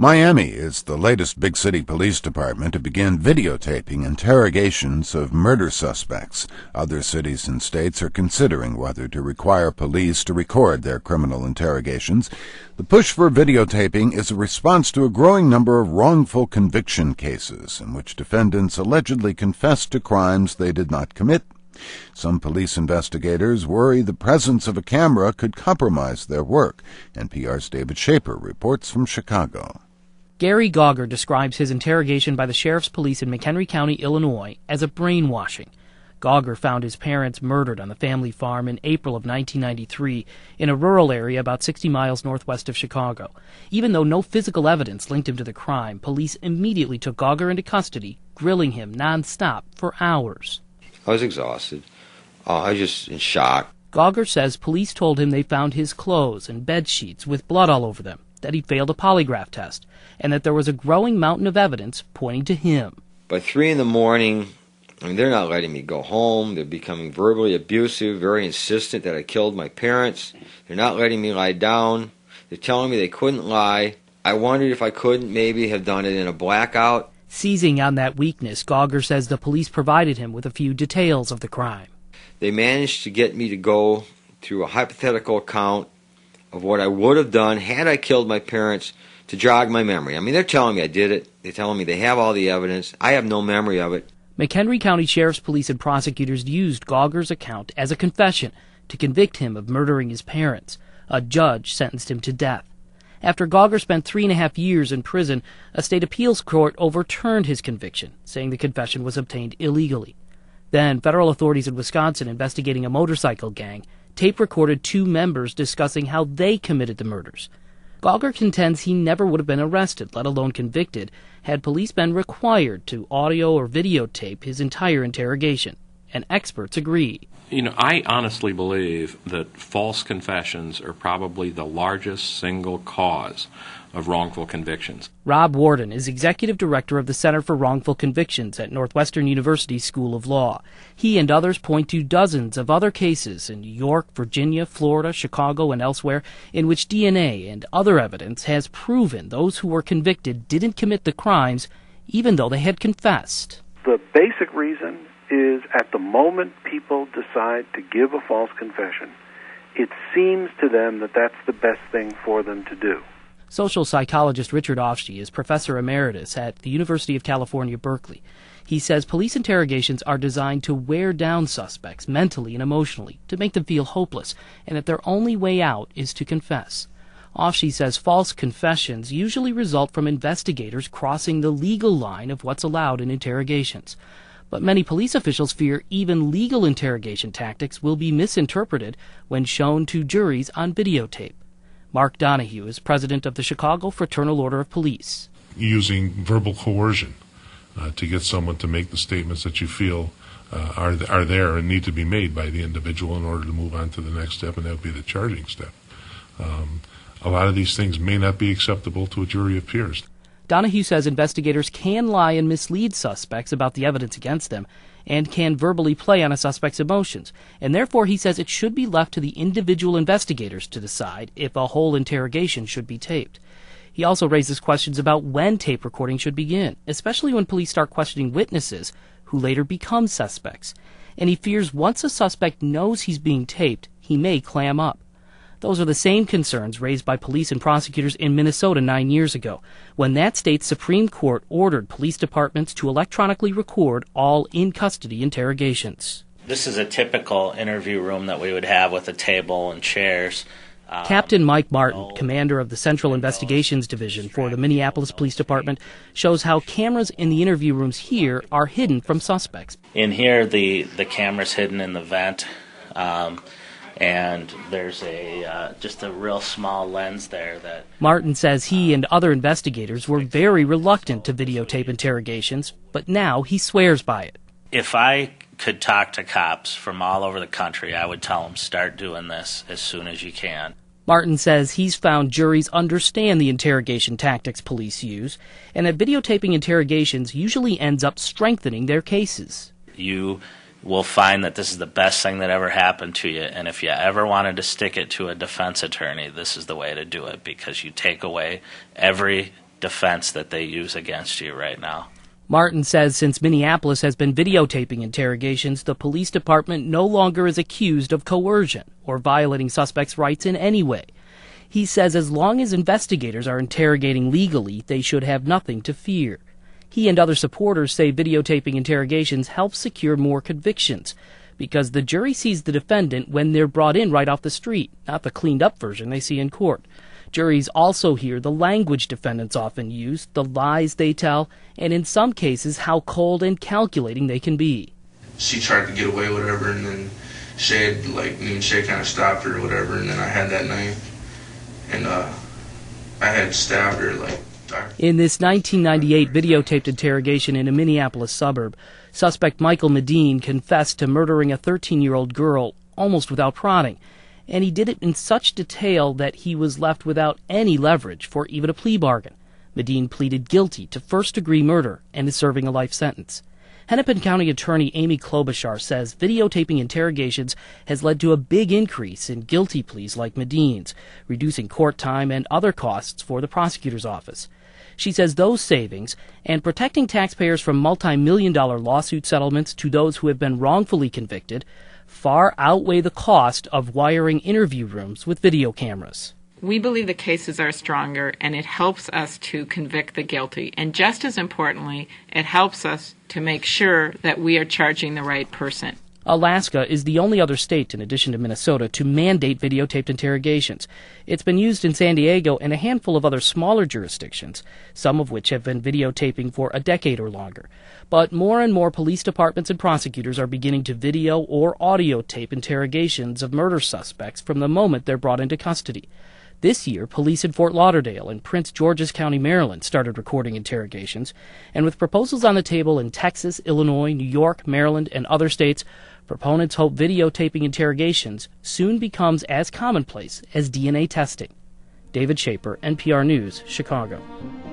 Miami is the latest big city police department to begin videotaping interrogations of murder suspects. Other cities and states are considering whether to require police to record their criminal interrogations. The push for videotaping is a response to a growing number of wrongful conviction cases in which defendants allegedly confessed to crimes they did not commit. Some police investigators worry the presence of a camera could compromise their work. NPR's David Schaper reports from Chicago. Gary Gauger describes his interrogation by the Sheriff's Police in McHenry County, Illinois, as a brainwashing. Gauger found his parents murdered on the family farm in April of 1993 in a rural area about 60 miles northwest of Chicago. Even though no physical evidence linked him to the crime, police immediately took Gauger into custody, grilling him nonstop for hours. I was exhausted. I was just in shock. Gauger says police told him they found his clothes and bed sheets with blood all over them, that he failed a polygraph test, and that there was a growing mountain of evidence pointing to him. By 3 a.m, they're not letting me go home. They're becoming verbally abusive, very insistent that I killed my parents. They're not letting me lie down. They're telling me they couldn't lie. I wondered if I couldn't maybe have done it in a blackout. Seizing on that weakness, Gauger says the police provided him with a few details of the crime. They managed to get me to go through a hypothetical account of what I would have done had I killed my parents to jog my memory. They're telling me I did it. They're telling me they have all the evidence. I have no memory of it. McHenry County Sheriff's Police and prosecutors used Gauger's account as a confession to convict him of murdering his parents. A judge sentenced him to death. After Gauger spent 3.5 years in prison, a state appeals court overturned his conviction, saying the confession was obtained illegally. Then, federal authorities in Wisconsin investigating a motorcycle gang tape-recorded 2 members discussing how they committed the murders. Gauger contends he never would have been arrested, let alone convicted, had police been required to audio or videotape his entire interrogation. And experts agree. I honestly believe that false confessions are probably the largest single cause of wrongful convictions. Rob Warden is executive director of the Center for Wrongful Convictions at Northwestern University School of Law. He and others point to dozens of other cases in New York, Virginia, Florida, Chicago, and elsewhere in which DNA and other evidence has proven those who were convicted didn't commit the crimes even though they had confessed. The basic reason is at the moment people decide to give a false confession, it seems to them that that's the best thing for them to do. Social psychologist Richard Ofshe is professor emeritus at the University of California, Berkeley. He says police interrogations are designed to wear down suspects mentally and emotionally, to make them feel hopeless, and that their only way out is to confess. Ofshe says false confessions usually result from investigators crossing the legal line of what's allowed in interrogations. But many police officials fear even legal interrogation tactics will be misinterpreted when shown to juries on videotape. Mark Donahue is president of the Chicago Fraternal Order of Police. Using verbal coercion to get someone to make the statements that you feel are there and need to be made by the individual in order to move on to the next step, and that would be the charging step. A lot of these things may not be acceptable to a jury of peers. Donahue says investigators can lie and mislead suspects about the evidence against them and can verbally play on a suspect's emotions, and therefore he says it should be left to the individual investigators to decide if a whole interrogation should be taped. He also raises questions about when tape recording should begin, especially when police start questioning witnesses who later become suspects. And he fears once a suspect knows he's being taped, he may clam up. Those are the same concerns raised by police and prosecutors in Minnesota 9 years ago, when that state's Supreme Court ordered police departments to electronically record all in-custody interrogations. This is a typical interview room that we would have with a table and chairs. Captain Mike Martin, commander of the Central Investigations Division for the Minneapolis Police Department, shows how cameras in the interview rooms here are hidden from suspects. In here, the camera's hidden in the vent. And there's just a real small lens there that... Martin says he and other investigators were very reluctant to videotape interrogations, but now he swears by it. If I could talk to cops from all over the country, I would tell them, start doing this as soon as you can. Martin says he's found juries understand the interrogation tactics police use, and that videotaping interrogations usually ends up strengthening their cases. You will find that this is the best thing that ever happened to you, and if you ever wanted to stick it to a defense attorney, this is the way to do it, because you take away every defense that they use against you right now. Martin says since Minneapolis has been videotaping interrogations, the police department no longer is accused of coercion or violating suspects' rights in any way. He says as long as investigators are interrogating legally, they should have nothing to fear. He and other supporters say videotaping interrogations help secure more convictions because the jury sees the defendant when they're brought in right off the street, not the cleaned-up version they see in court. Juries also hear the language defendants often use, the lies they tell, and in some cases how cold and calculating they can be. She tried to get away, whatever, and then Shay, me and Shay kind of stopped her or whatever, and then I had that knife, and I had stabbed her, In this 1998 videotaped interrogation in a Minneapolis suburb, suspect Michael Medine confessed to murdering a 13-year-old girl almost without prodding. And he did it in such detail that he was left without any leverage for even a plea bargain. Medine pleaded guilty to first-degree murder and is serving a life sentence. Hennepin County Attorney Amy Klobuchar says videotaping interrogations has led to a big increase in guilty pleas like Medine's, reducing court time and other costs for the prosecutor's office. She says those savings and protecting taxpayers from multi-million-dollar lawsuit settlements to those who have been wrongfully convicted far outweigh the cost of wiring interview rooms with video cameras. We believe the cases are stronger, and it helps us to convict the guilty. And just as importantly, it helps us to make sure that we are charging the right person. Alaska is the only other state, in addition to Minnesota, to mandate videotaped interrogations. It's been used in San Diego and a handful of other smaller jurisdictions, some of which have been videotaping for a decade or longer. But more and more police departments and prosecutors are beginning to video or audio tape interrogations of murder suspects from the moment they're brought into custody. This year, police in Fort Lauderdale and Prince George's County, Maryland, started recording interrogations, and with proposals on the table in Texas, Illinois, New York, Maryland, and other states, proponents hope videotaping interrogations soon becomes as commonplace as DNA testing. David Schaper, NPR News, Chicago.